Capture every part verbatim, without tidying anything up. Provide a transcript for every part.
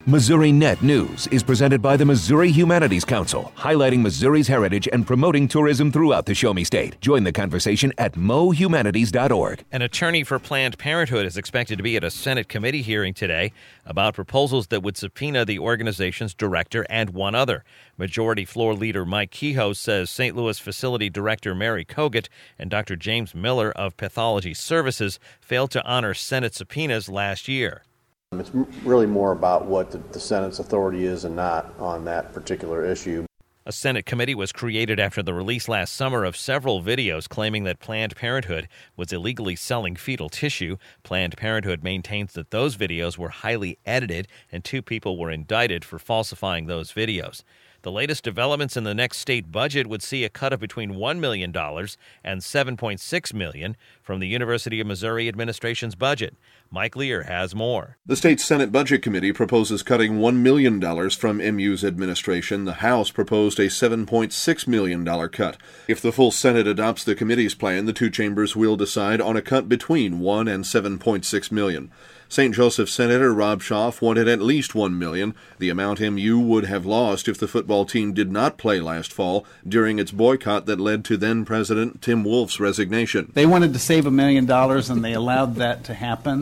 Missouri Net News is presented by the Missouri Humanities Council, highlighting Missouri's heritage and promoting tourism throughout the Show Me State. Join the conversation at mo humanities dot org. An attorney for Planned Parenthood is expected to be at a Senate committee hearing today about proposals that would subpoena the organization's director and one other. Majority Floor Leader Mike Kehoe says Saint Louis Facility Director Mary Kogut and Doctor James Miller of Pathology Services failed to honor Senate subpoenas last year. It's really more about what the, the Senate's authority is and not on that particular issue. A Senate committee was created after the release last summer of several videos claiming that Planned Parenthood was illegally selling fetal tissue. Planned Parenthood maintains that those videos were highly edited and two people were indicted for falsifying those videos. The latest developments in the next state budget would see a cut of between one million dollars and seven point six million dollars from the University of Missouri administration's budget. Mike Lear has more. The state Senate Budget Committee proposes cutting one million dollars from M U's administration. The House proposed a seven point six million dollars cut. If the full Senate adopts the committee's plan, the two chambers will decide on a cut between one and seven point six million dollars. Saint Joseph Senator Rob Schaaf wanted at least one million dollars, the amount M U would have lost if the football team did not play last fall during its boycott that led to then-President Tim Wolf's resignation. They wanted to save a million dollars, and they allowed that to happen,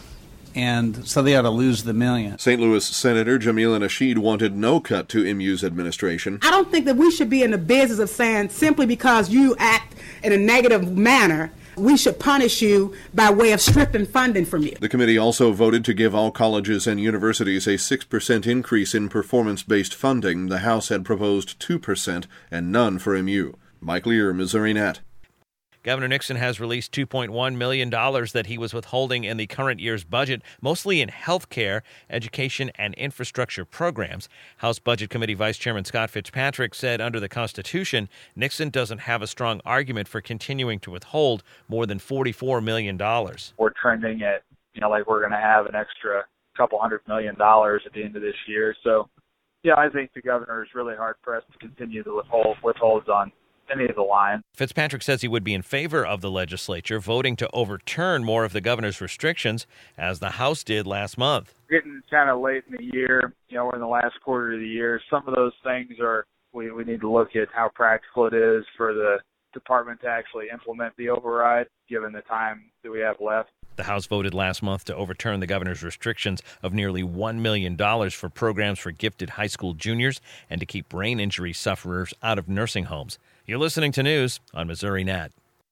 and so they ought to lose the million. Saint Louis Senator Jamila Nasheed wanted no cut to M U's administration. I don't think that we should be in the business of saying simply because you act in a negative manner, we should punish you by way of stripping funding from you. The committee also voted to give all colleges and universities a six percent increase in performance-based funding. The House had proposed two percent and none for M U. Mike Lear, Missouri Net. Governor Nixon has released two point one million dollars that he was withholding in the current year's budget, mostly in health care, education, and infrastructure programs. House Budget Committee Vice Chairman Scott Fitzpatrick said under the Constitution, Nixon doesn't have a strong argument for continuing to withhold more than forty-four million dollars. We're trending at, you know, like we're going to have an extra couple hundred million dollars at the end of this year. So, yeah, I think the governor is really hard-pressed to continue to withhold withholds on any of the lines. Fitzpatrick says he would be in favor of the legislature voting to overturn more of the governor's restrictions, as the House did last month. Getting kind of late in the year, you know, we're in the last quarter of the year. Some of those things are, we, we need to look at how practical it is for the department to actually implement the override, given the time that we have left. The House voted last month to overturn the governor's restrictions of nearly one million dollars for programs for gifted high school juniors and to keep brain injury sufferers out of nursing homes. You're listening to news on Missouri Net.